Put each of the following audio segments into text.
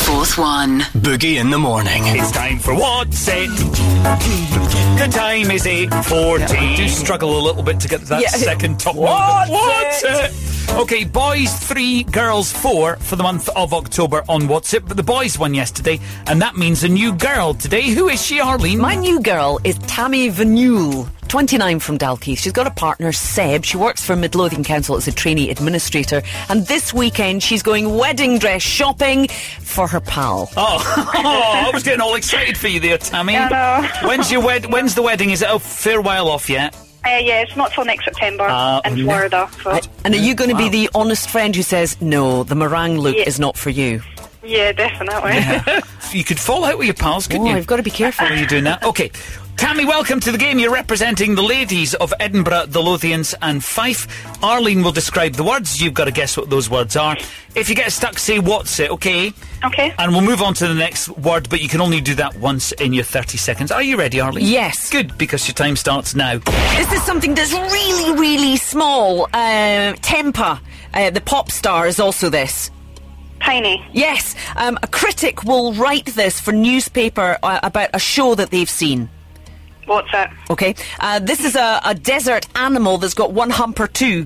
Fourth One. Boogie in the morning. It's time for What's It? The time is 8:14. I do struggle a little bit to get that second top note. What's it? Okay, boys 3, girls 4 for the month of October on What's It. But the boys won yesterday, and that means a new girl today. Who is she, Arlene? My new girl is Tammy Vanule, 29 from Dalkeith. She's got a partner, Seb. She works for Midlothian Council as a trainee administrator. And this weekend, she's going wedding dress shopping for her pal. I was getting all excited for you there, Tammy. I know. When's the wedding? Is it a fair while off yet? Yeah, it's not till next September in Florida. So. And are you going to be the honest friend who says, no, the meringue look is not for you? Yeah, definitely. Yeah. You could fall out with your pals, couldn't you? I've got to be careful. When you're doing that. Okay. Tammy, welcome to the game. You're representing the ladies of Edinburgh, the Lothians and Fife. Arlene will describe the words. You've got to guess what those words are. If you get stuck, say what's it, okay? Okay. And we'll move on to the next word, but you can only do that once in your 30 seconds. Are you ready, Arlene? Yes. Good, because your time starts now. This is something that's really, really small. Tempa, the pop star, is also this. Tiny. Yes. A critic will write this for newspaper about a show that they've seen. What's it? Okay. This is a desert animal that's got one hump or two.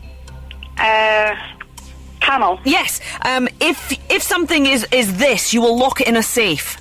Camel. Yes. If something is this, you will lock it in a safe.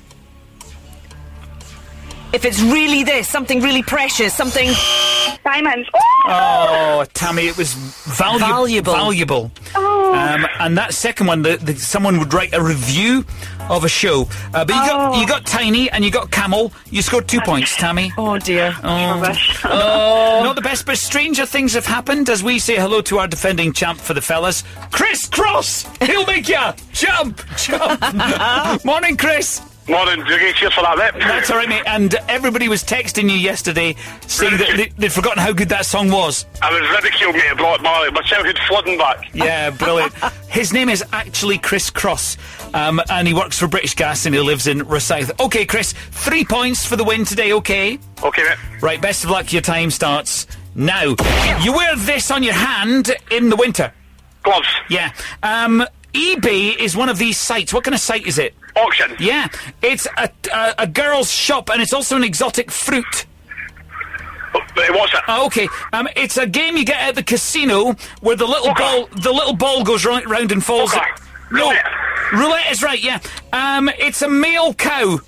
If it's really this, something really precious, something... Diamonds. Oh, Tammy, it was valuable. Oh. And that second one, someone would write a review of a show. But you got tiny and you got camel. You scored 2 points, Tammy. Oh, dear. Not the best, but stranger things have happened as we say hello to our defending champ for the fellas, Chris Cross. He'll make ya jump. Morning, Chris. Morning, Dougie. Cheers for that, mate. That's all right, mate. And everybody was texting you yesterday saying that they'd forgotten how good that song was. I was ridiculed, mate. It brought my childhood flooding back. Yeah, brilliant. His name is actually Chris Cross, and he works for British Gas and he lives in Rosyth. Okay, Chris, 3 points for the win today, okay? Okay, mate. Right, best of luck. Your time starts now. You wear this on your hand in the winter. Gloves. Yeah. eBay is one of these sites. What kind of site is it? Auction. Yeah. It's a girl's shop, and it's also an exotic fruit. What's it? Okay. It's a game you get at the casino where the little ball goes round and falls. Okay. No, roulette is right. Yeah. It's a male cow.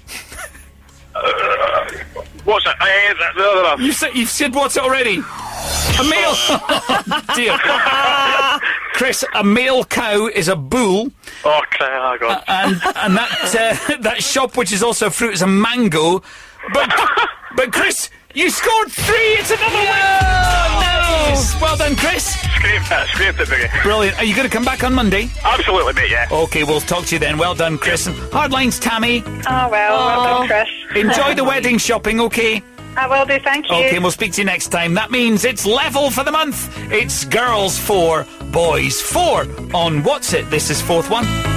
What's it? You've said what's it already? A male. Dear. Chris, a male cow is a bull. Oh God. And that shop, which is also fruit, is a mango. But Chris, you scored 3. It's another win. Nice. Well done, Chris. Scraped it, Biggie. Brilliant. Are you going to come back on Monday? Absolutely, mate, yeah. Okay, we'll talk to you then. Well done, Chris. And hard lines, Tammy. Oh, well done, Chris. Enjoy the wedding shopping, okay? I will do, thank you. Okay, and we'll speak to you next time. That means it's level for the month. It's girls 4, boys 4 on What's It? This is Fourth One.